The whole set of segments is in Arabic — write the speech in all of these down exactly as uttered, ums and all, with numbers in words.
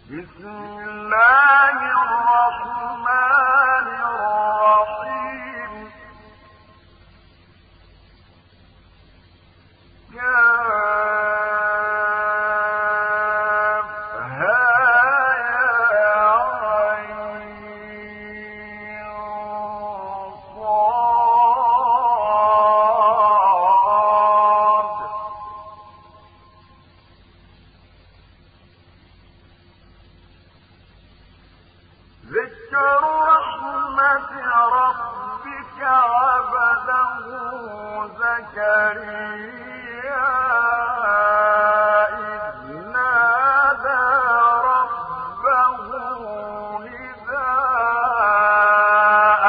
بسم الله الرحمن الرحيم ذكر رحمة ربك عبده زكريا إذ نادى ربه نداء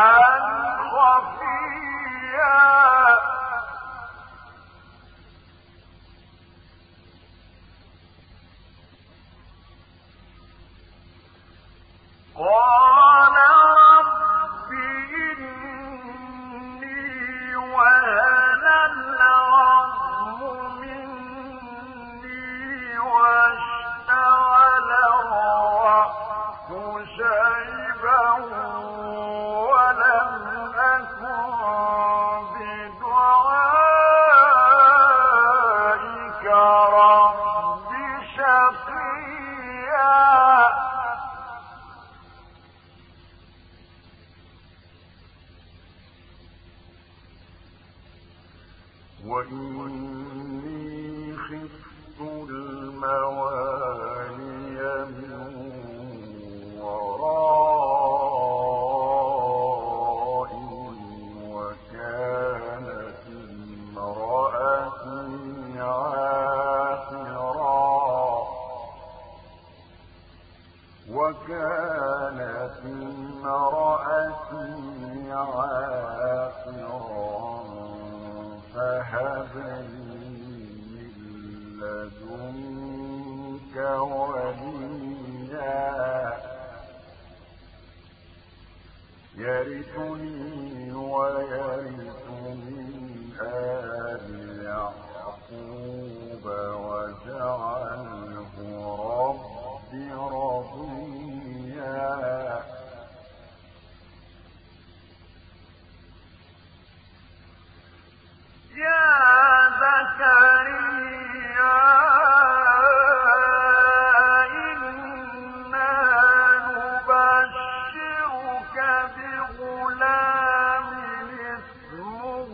خفيا قال رب إني وهن العظم مني واشتعل الرأس شيبا ولم أكن بدعائك رب شقيا وإني خفت الموالي من ورائي وكانت امرأتي عاقرا وكانت امرأتي عاقرا فهب لي من لدنك وليا يرثني ويرث من آل يعقوب واجعله رب رضيا يا زكريا إنا نبشرك بغلام اسمه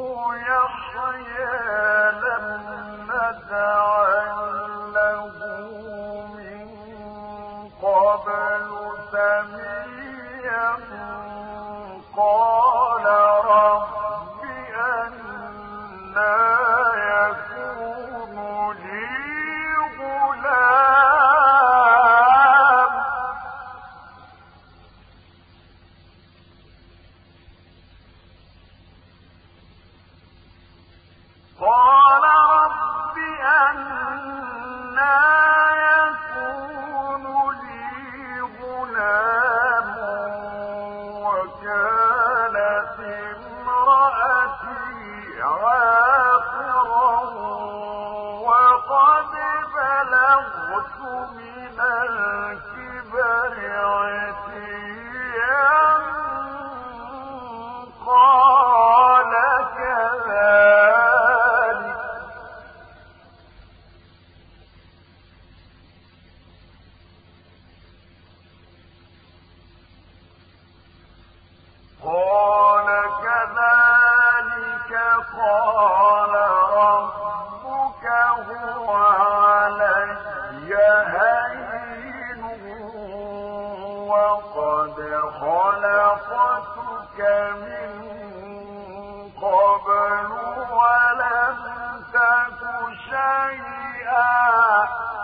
يحيى لم نجعل له من قبل سميا قال رب لا يكون لي غلام قال رب أنى يكون لي غلام وكانت امرأتي عاقرا وقد بلغت من الكبر عتيا قال كذلك قال كذلك قال ربك هو علي هين وقد خلقتك من قبل ولم تك شيئا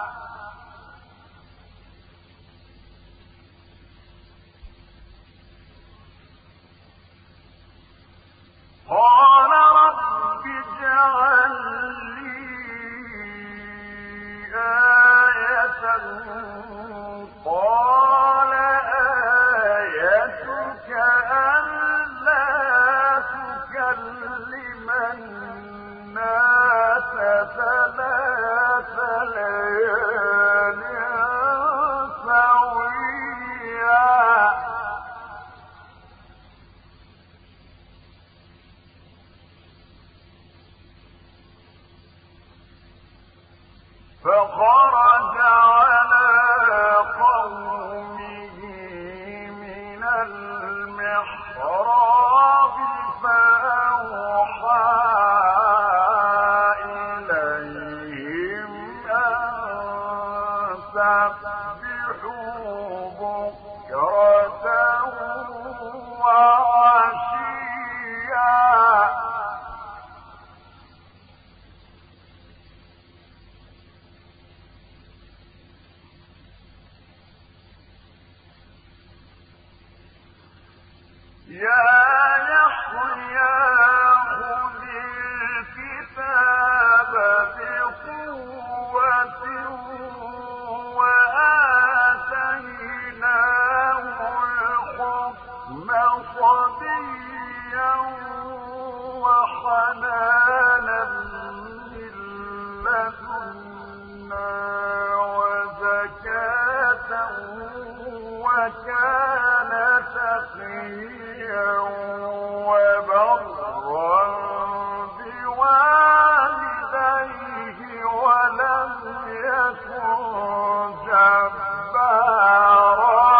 قال رب اجعل لي آية قال آيتك ألا تكلم فخرج على قومه من المحراب فأوحى إليهم أن سبحوا بكرة وعشيا يا يحيى خذ الكتاب بقوة وآتيناه الحكم صبيا وحنانا من لدنا وزكاة وكان تقيا وبرا بوالديه ولم يكن جبارا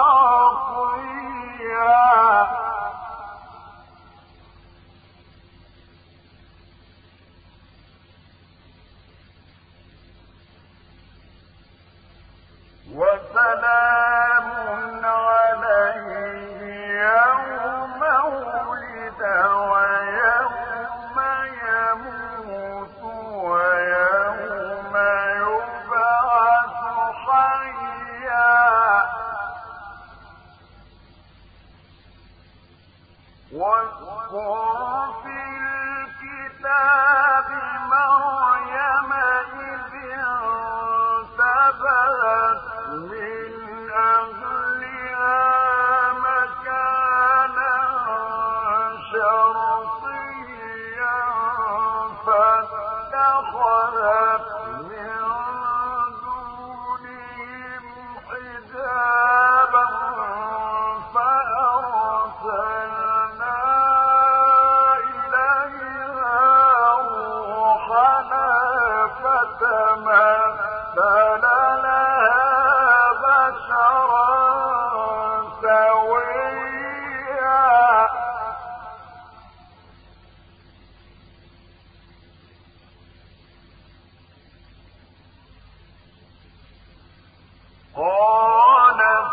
عصيا وسلام عليه يوم ولد ويوم يموت ويوم يبعث حيا واذكر في الكتاب مريم إذ انتبذت من أهلها مكانا شرقيا فاتخذت من دونهم حجابا فأرسلنا إليها روحنا فتمثل لها بشرا سويا قالت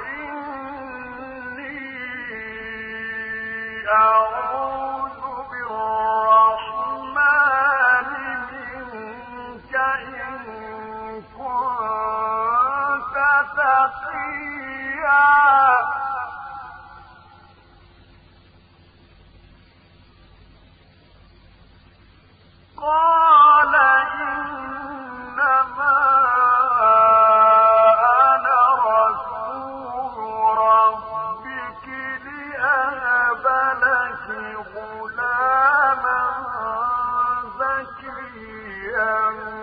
إني أعوذ بالرحمن منك إن كنت تقيا قال إنما أنا رسول ربك لأهب لك غلاما زكيا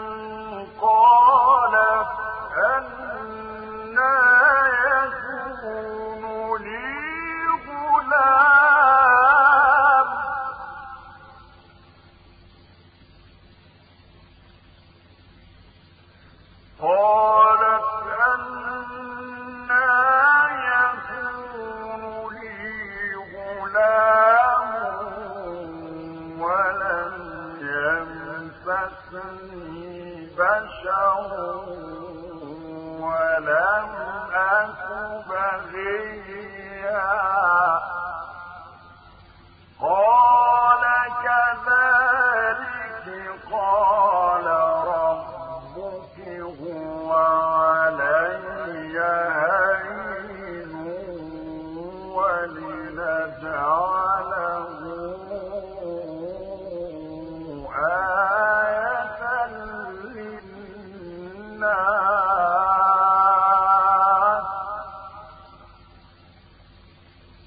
قالت أنى يكون لي غلام قالت أنى يكون لي غلام ولم يمسسني بشر ولم أك بغيا قال كذلك قال ربك هو علي هين ولنجعله آية للناس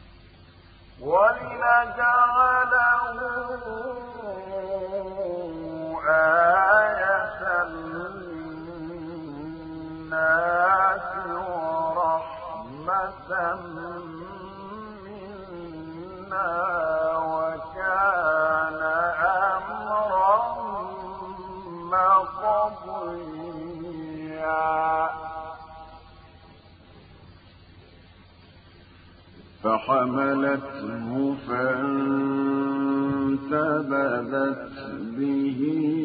فحملته فانتبذت به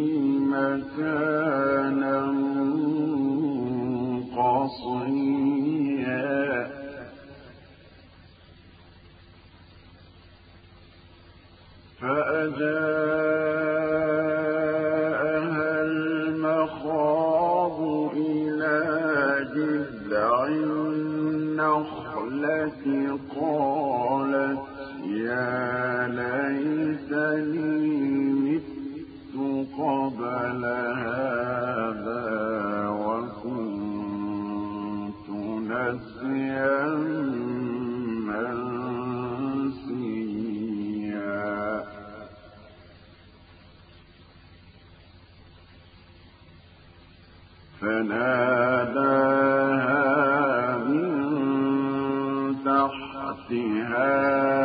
مكانا قصيا فأجاءها المخاض إلى جذع النخلة قالت يا ليتني مت قبل هذا وكنت نسيا منسيا فناداها من تحتها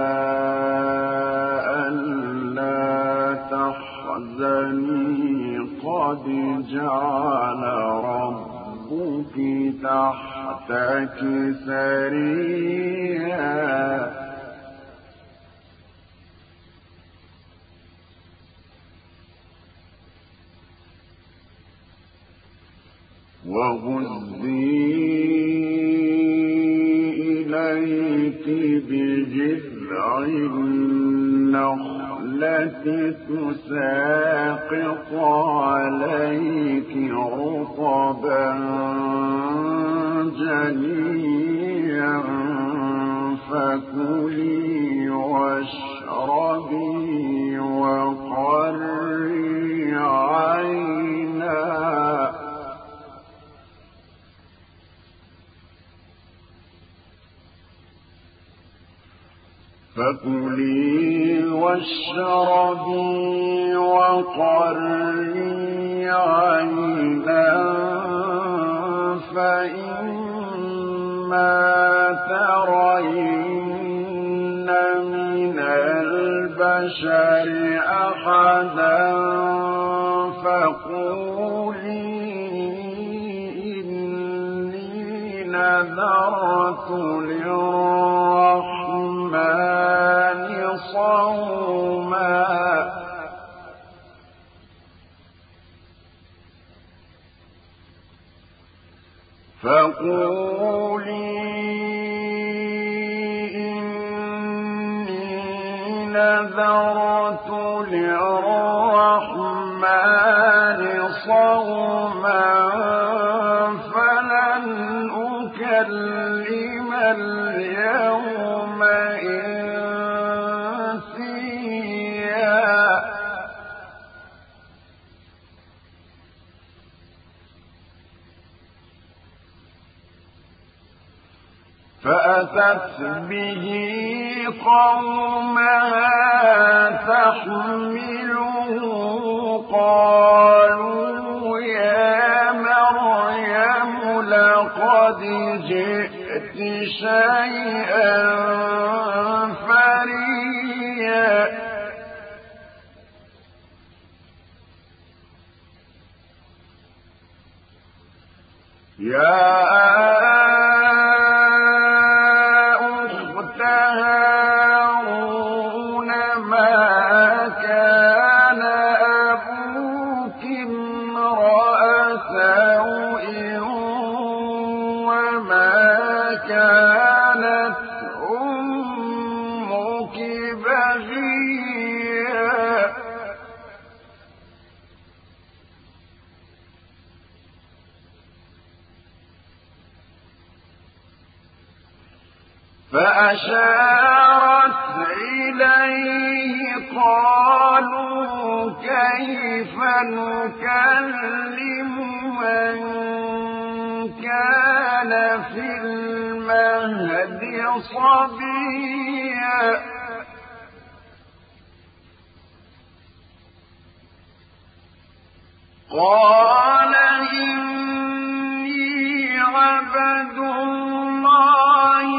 ألا تحزني قد جعل ربك تحتك سريا وهزي إليك بجذع النخلة تساقط عليك رطبا جنيا فكلي واشربي وقري عينا فكلي واشربي وقري عينا فإما ترين من البشر أحدا فقولي إني نذرت للرحمن صوما فقولي إني نذرت للرحمن صوما فلن أكلم اليوم إنسيا فأتت به قومها تحمله قالوا يا مريم لقد جئت شيئا فريا يا فأشارت إليه قالوا كيف نكلم من كان في المهد صبيا قال إني عبد الله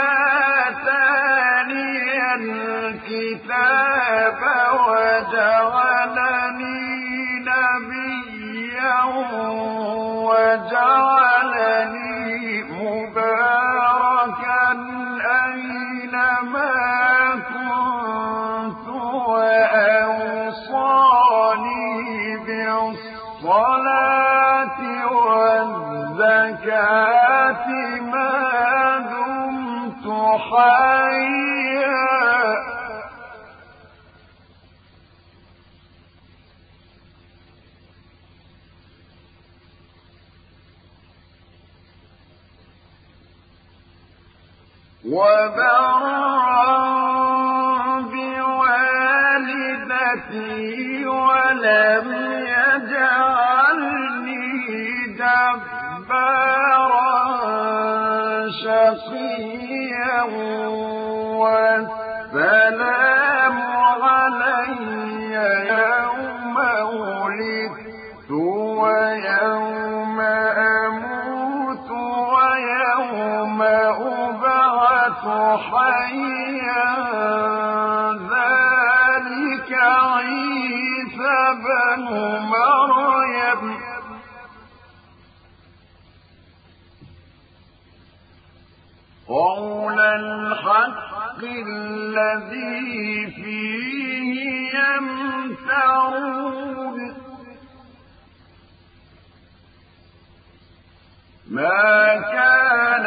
الكتاب وجعلني نبيا وجعلني مباركا أينما ما دمت حيا وبرا بوالدتي ولم يجعلني جبارا شقيا والسلام علي يوم ولدت ويوم أموت ويوم أبعث حيا ذلك عيسى بن مريم قول الحق الذي فيه يمترون ما كان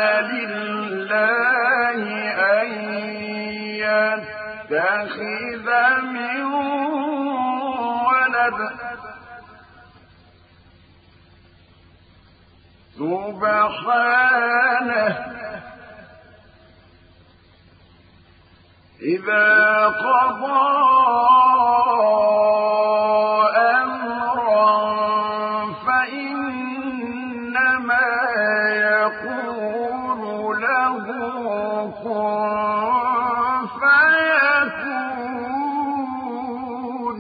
لله أن يتخذ من ولد سبحانه إذا قضى أمرا فإنما يقول له كن فيكون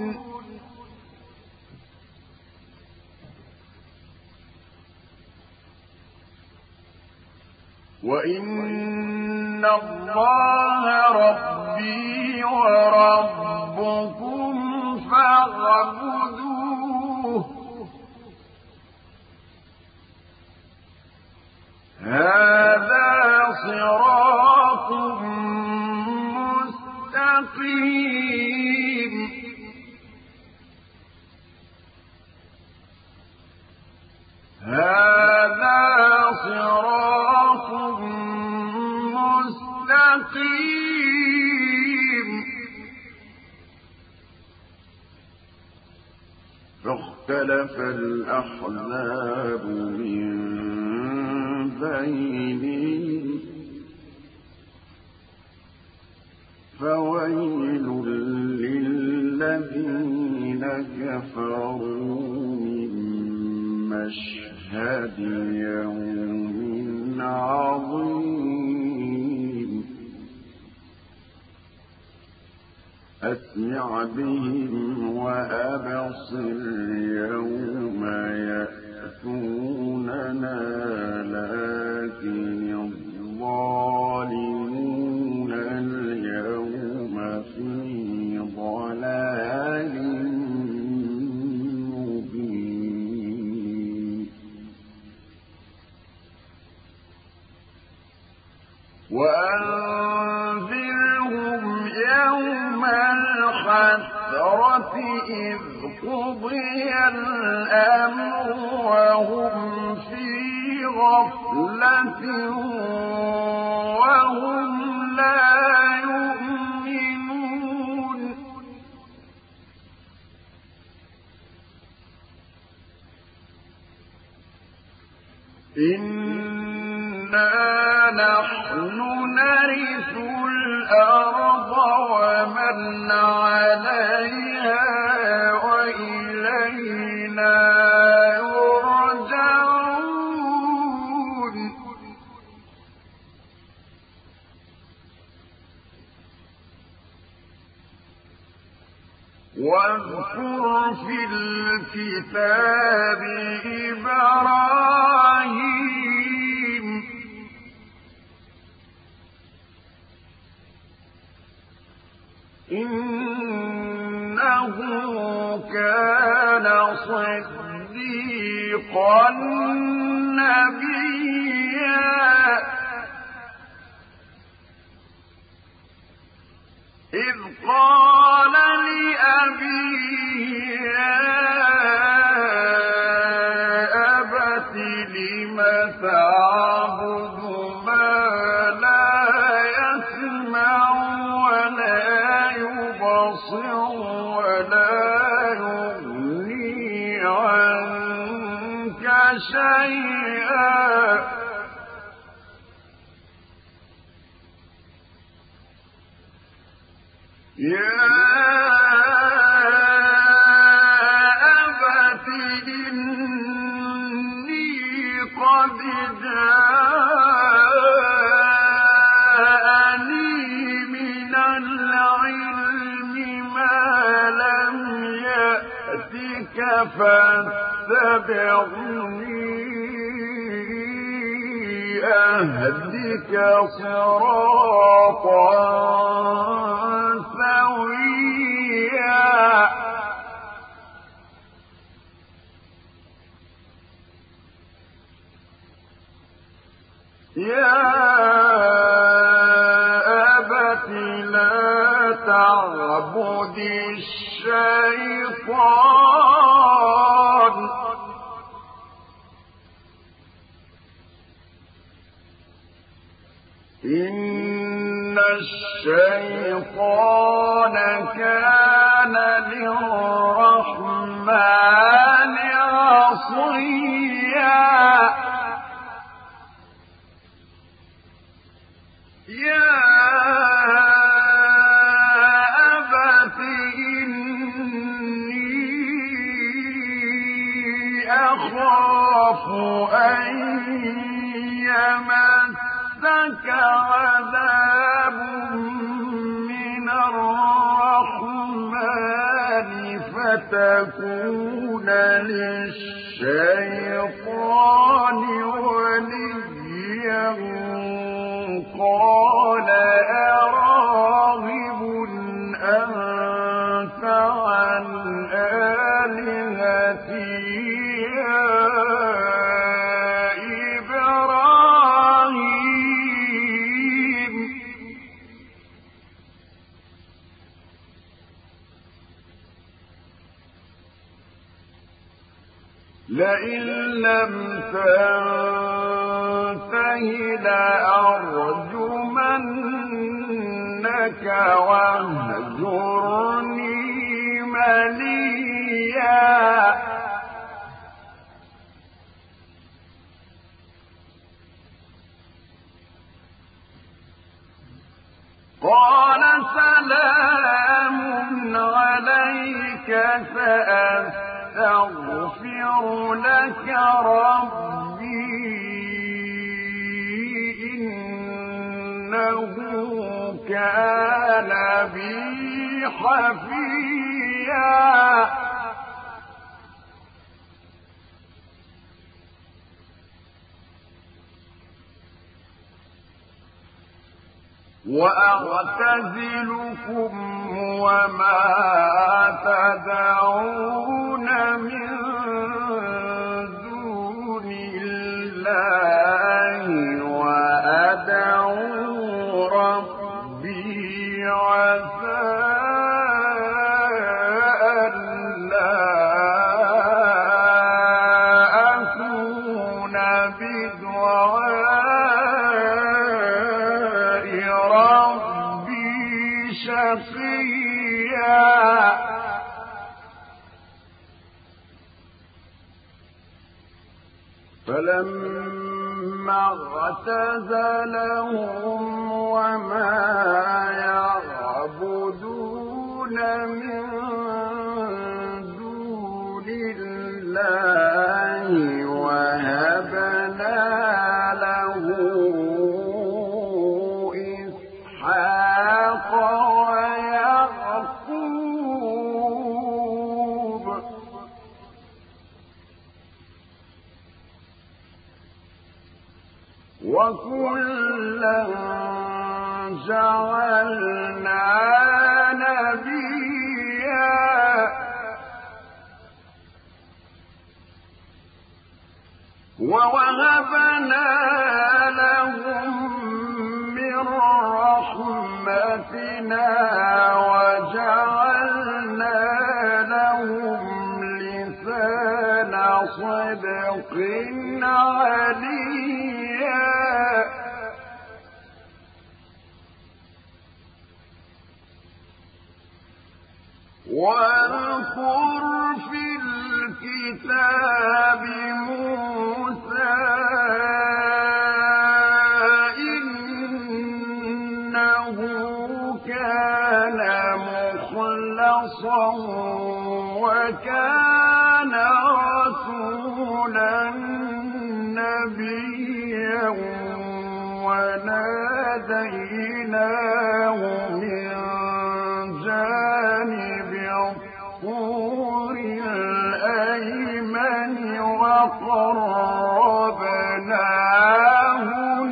وإن الله ربي وربكم فاعبدوه هذا صراط مستقيم هذا صراط مستقيم فاختلف الأحزاب من بينهم فويل للذين كفروا من مشهد يوم عظيم أسمع بهم وأبصر يوم يأتوننا لكن الظالمون اليوم في ضلال مبين وأنذرهم يوم الحسرة إذ قضي الأمر وهم في غفلة وهم لا يؤمنون إنا نحن نرث الأرض ومن عليها وإلينا يرجعون واذكر في الكتاب إبراهيم إنه كان صديقا نبيا إذ قال لأبيه يا أبت لم تعبد شيئا يا أبت إني قد جاءني من العلم ما لم يأتك فاتبعني أهدك صراطا سويا يا أبت لا تعبد الشيطان إن الشيطان كان للرحمن عصيا يا أبت إني أخاف أن يمسك عذاب من الرحمن فتكون للشيطان وليا قال أراغب أنت عن آلهتي يا إبراهيم لئن لم تنته لأرجمنك واهجرني مليا قال سلام عليك سأستغفر لك ربي إنه كان بي حفيا وأعتزلكم وما تدعون من دون الله وأدعو ربي عسى ألا أكون بدعاء ربي شقيا فلما اعتزلهم وما يعبدون من دون الله وهبنا له إسحاق ويعقوب وكلا جعلنا نبيا ووهبنا لهم من رحمتنا وجعلنا لهم لسان صدق عليا واذكر في الكتاب موسى وكان رسولا نبيا وناديناه من جانب الطور الأيمن وقربناه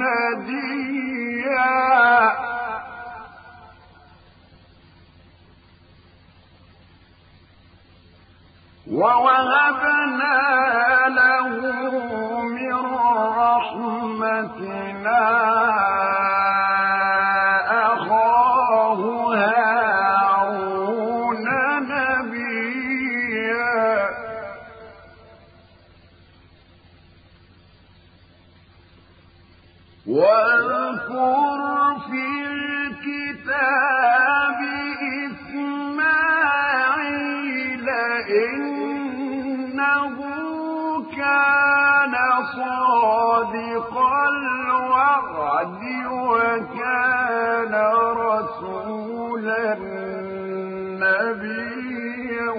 نجيا ووهبنا له من رحمتنا أخاه هارون نبيا واذكر في الكتاب إسماعيل إنه كان صادق الوعد وكان رسولا نبيا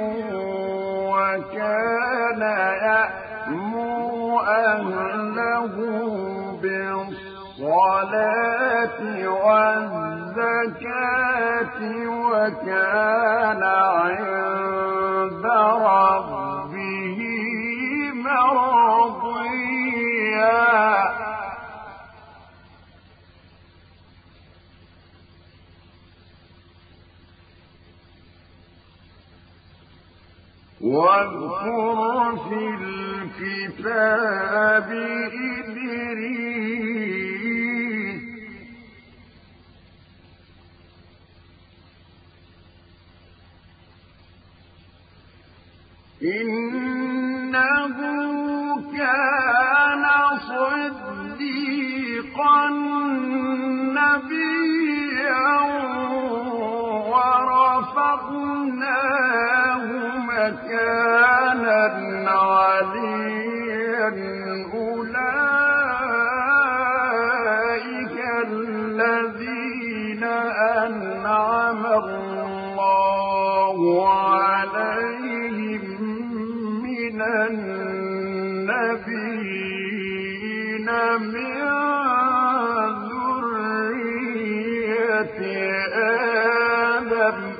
وكان يأمر أهله بالصلاة والزكاة وكان عند ربه مرضيا واذكر في الكتاب إدريس إنه كان صديقا نبيا ورفعناه مكانا عليا أولئك الذين أنعم الله عليهم من النبيين من ذرية آدم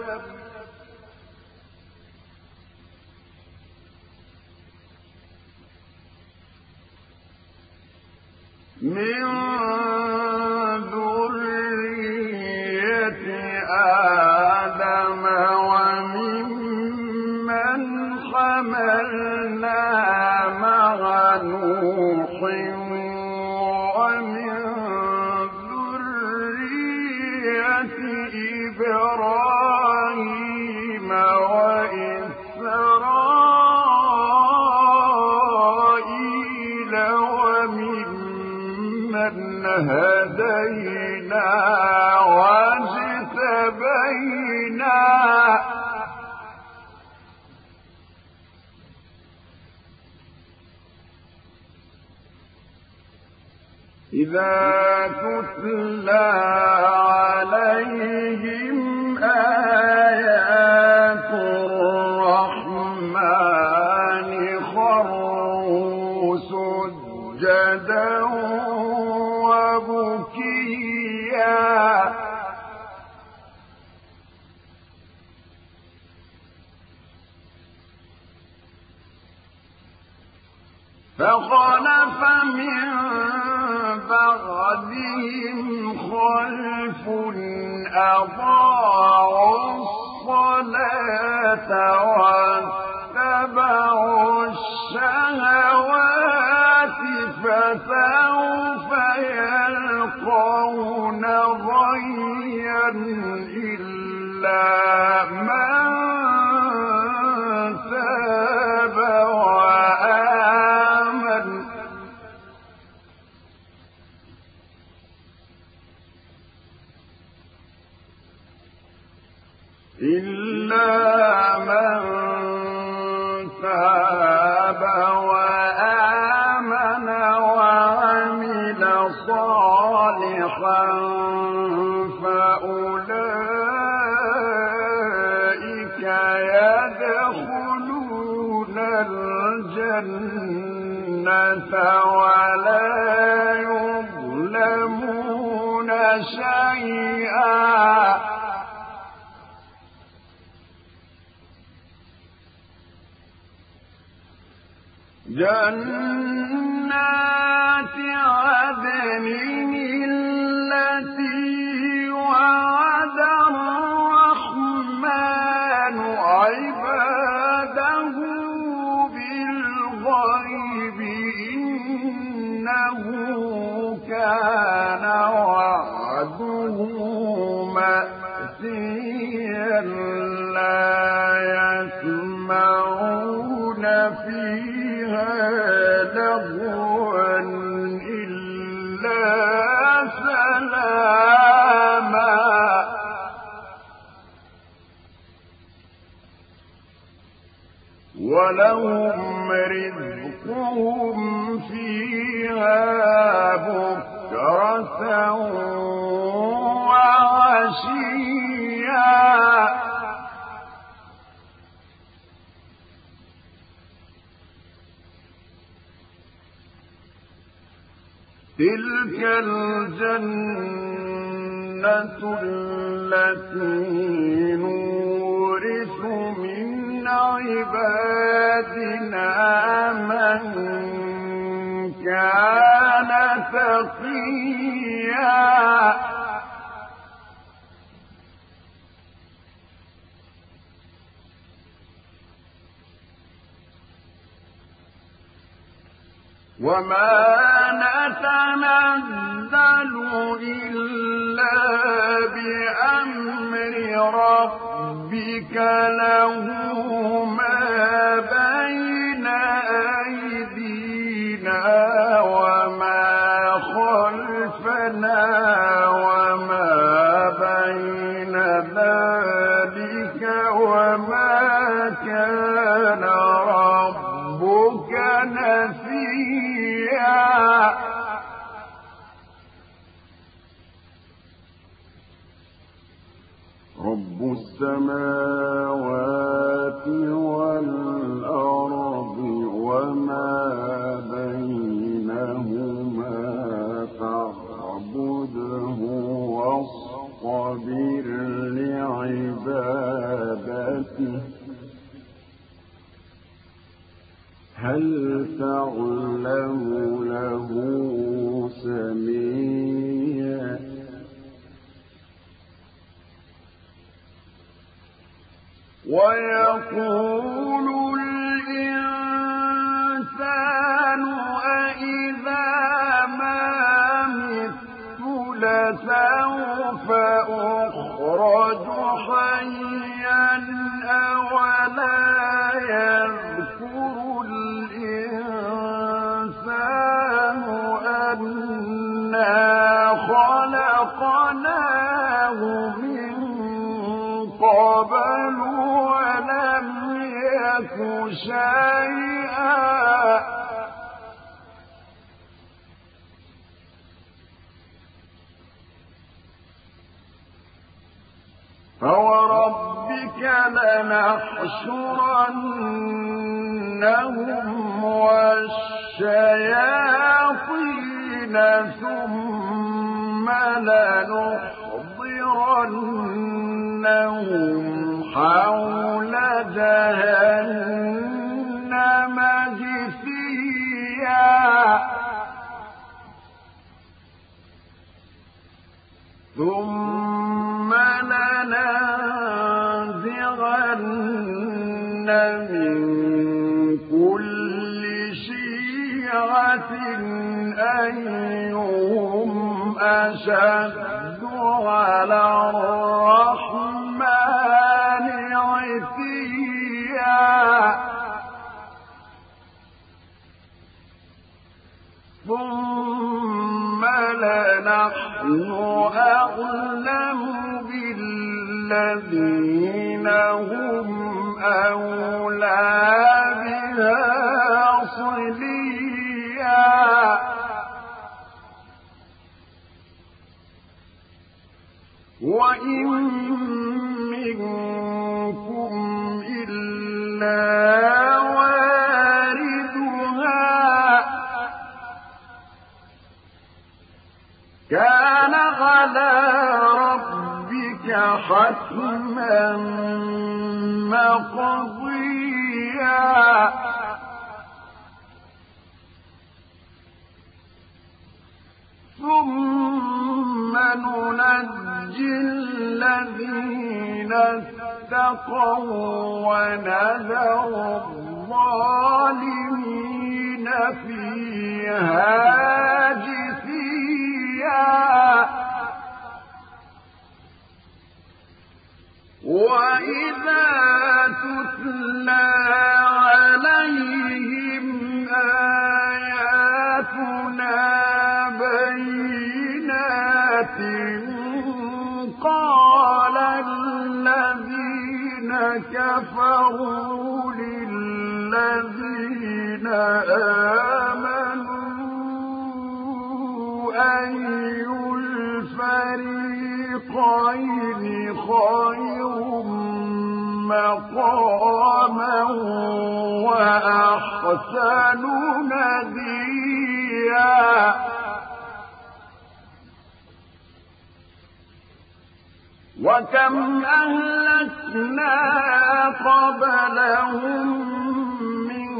من ذرية آدم وممن حملنا مع نوح ومن ذرية إبراهيم وإسرائيل وممن هدينا واجتبينا إذا تتلى عليهم آيات الرحمن خروا سجدا وبكيا فخلف من بعدهم خلف أضاعوا الصلاة واتبعوا الشهوات فسوف يلقون غيا إلا من تاب وآمن إلا من تاب وآمن وعمل صالحا فأولئك يا الجنة ولا يظلمون شيئا جنات عدن التي وعد الرحمن عباده بالغيب إنه كان وعده مأتيا لا يسمعون فيها لغوا إلا سلاما ولهم رزقهم فيها بكرة وعشيا تلك الجنة التي نورث من عبادنا من كان تقيا وما نتنزل إلا بأمر ربك له ما بين أيدينا وما خلفنا وما بين ذلك وما كان ربك نسيا رب السماوات والأرض وما بينهما فاعبده واصطبر لعبادته هل تعلم له سميا ويقول الإنسان أإذا ما مت لسوف أخرج حيا أولا يذكر الإنسان أنا خلقناه من قبل ولم يك شيئا فوربك لنحشرنهم والشياطين ثم لنحضرنهم حول جهنم جثيا ثم لننزغن من كل شيعة أيهم أشد على الرحمن عتيا ثم لنحن أعلم بالذين هم أولى بها صليا وإن منكم إلا واردها كان على ربك حتما مقضيا ثم ننجي الذين اتقوا ونذر الظالمين فيها جثيا وإذا تتلى عليهم آياتنا بينات قال الذين كفروا للذين آمنوا أي الفريقين خير مقاما وأحسن نديا وكم أهلكنا قبلهم من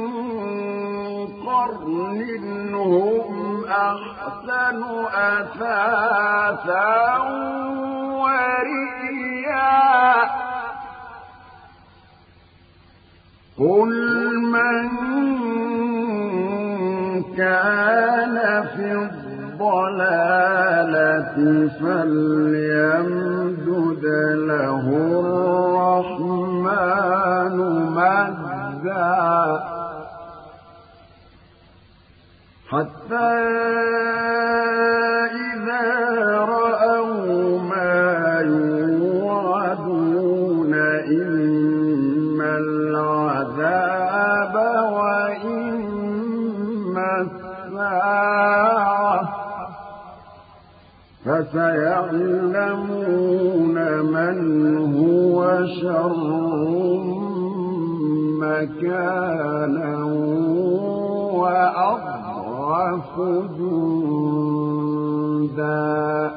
قرن هم أحسن أثاثا ورئيا قل من كان في الضلالة فليمدد له الرحمن مدا حتى إذا رأوا ما يوعدون إما العذاب وإما الساعة فسيعلمون من هو شر مكانا وأضعف جندا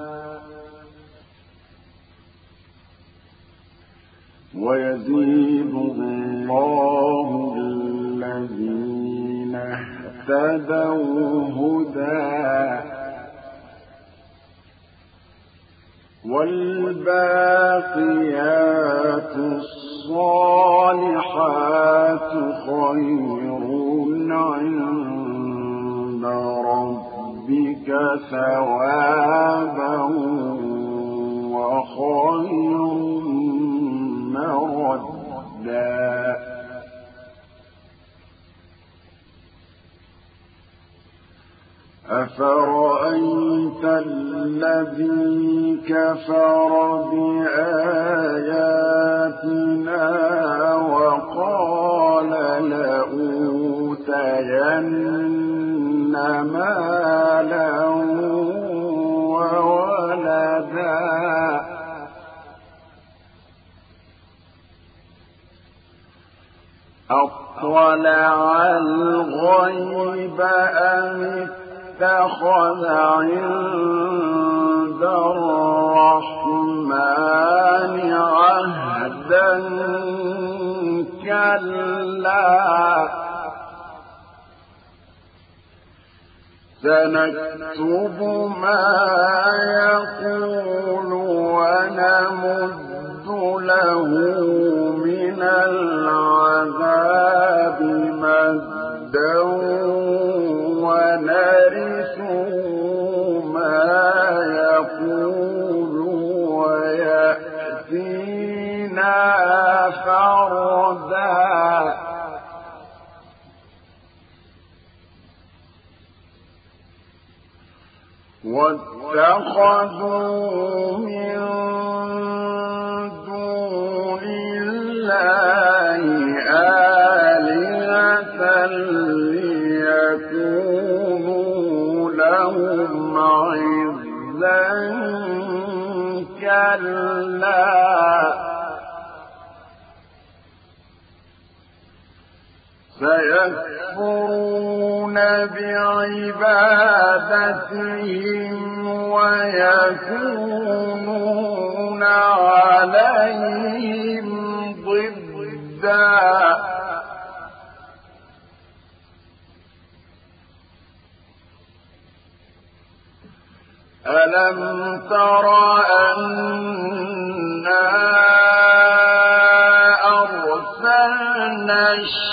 ويزيد الله الذين اهتدوا هدى والباقيات الصالحات خير عند ربك ثوابا وخير مردا أفرأيت الذي كفر بآياتنا وقال لأوتين مالا وولدا أطلع الغيب أم اتخذ عند الرحمن عهدا كلا سنكتب ما يقول ونمد له من العذاب مدا ونرثه ما يقول ويأتينا فردا واتخذوا من دون الله آلهة ليكونوا لهم عزا كلا سيكفرون بعبادتهم ويكونون عليهم ضدا ألم تر أنا أرسلنا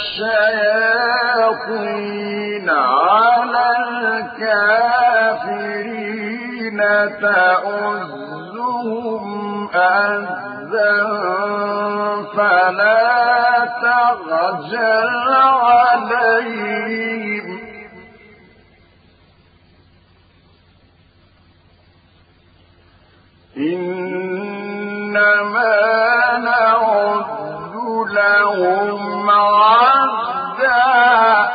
الشياطين على الكافرين تؤزهم أزا فلا تعجل عليهم إنما نعد لهم عدا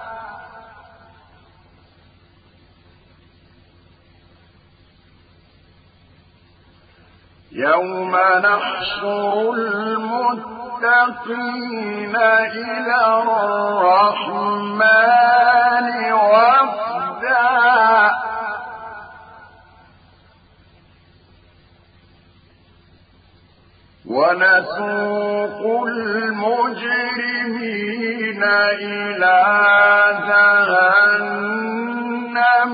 يوم نحشر المتقين إلى الرحمن وفدا ونسوق المجرمين إلى جهنم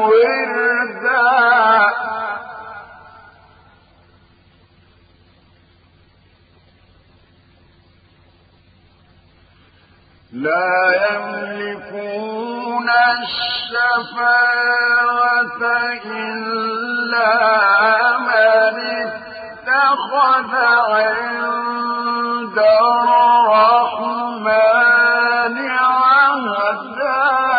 وردا لا يملكون الشفاعة إلا من اتخذ عند الرحمن عهدا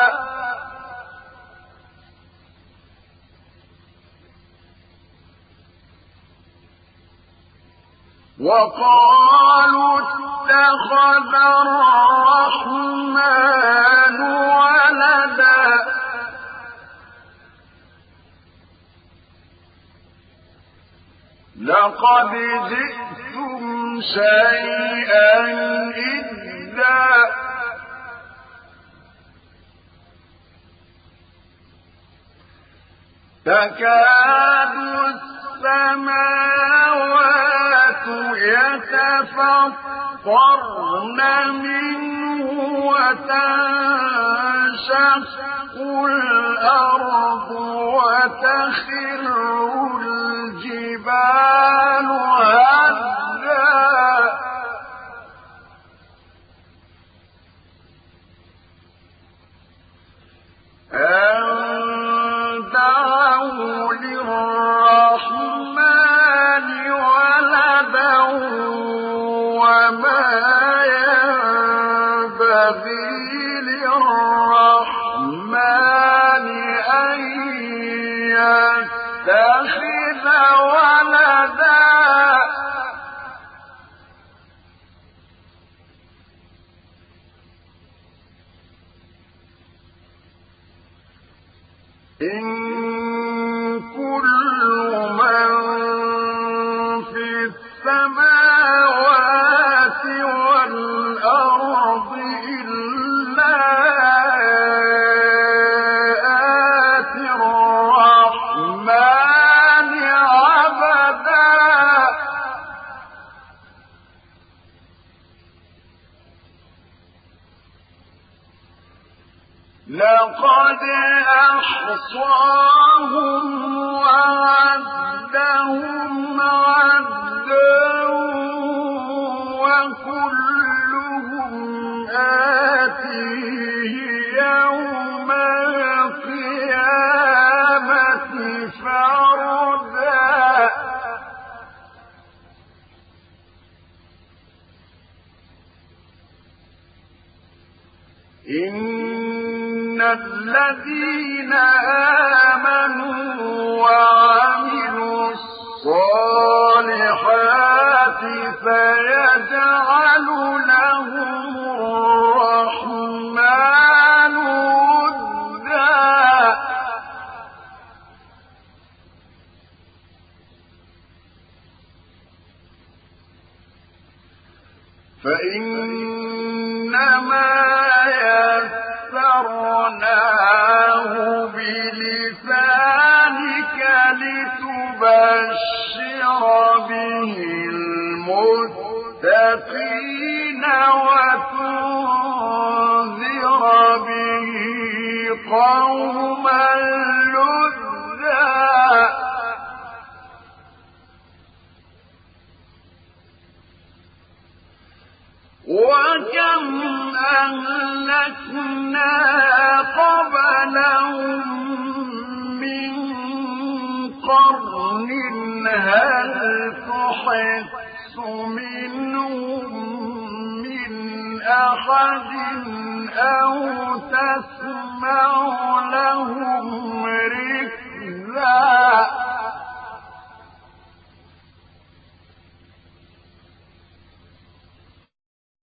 وقالوا اتخذ الرحمن ولدا لقد جئتم شيئا إدا تكاد السماوات يتفطرن منه وتنشق الأرض وتخر الجبال هدا أن دعوا للرحمن ولدا وما ينبغي للرحمن أن يتخذ ولدا إن كل من في السماوات والأرض إلا آتي الرحمن عبدا لقد أحصاهم وعدهم عدا وكلهم آتيه يوم القيامة فردا إن الذين آمنوا وعملوا الصالحات سيجعل لهم الرحمن ودا فإنما يسرناه بلسانك تبشر به المتقين وتنذر به قوما لُذًّا وكم أهلكنا قبلهم من قرن هل تحس منهم من أحد أو تسمع لهم ركزا